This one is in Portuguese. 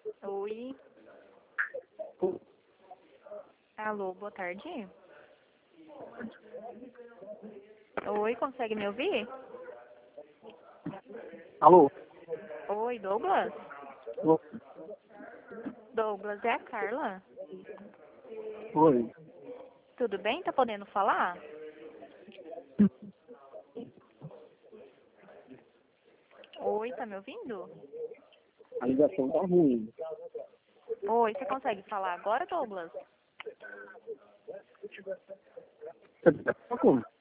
Oi. Alô, boa tarde. Oi, consegue me ouvir? Alô? Oi, Douglas? Alô? Douglas, é a Carla. Oi. Tudo bem? Tá podendo falar? Oi, tá me ouvindo? A ligação tá ruim. Oi, você consegue falar agora, Douglas? Você tá como?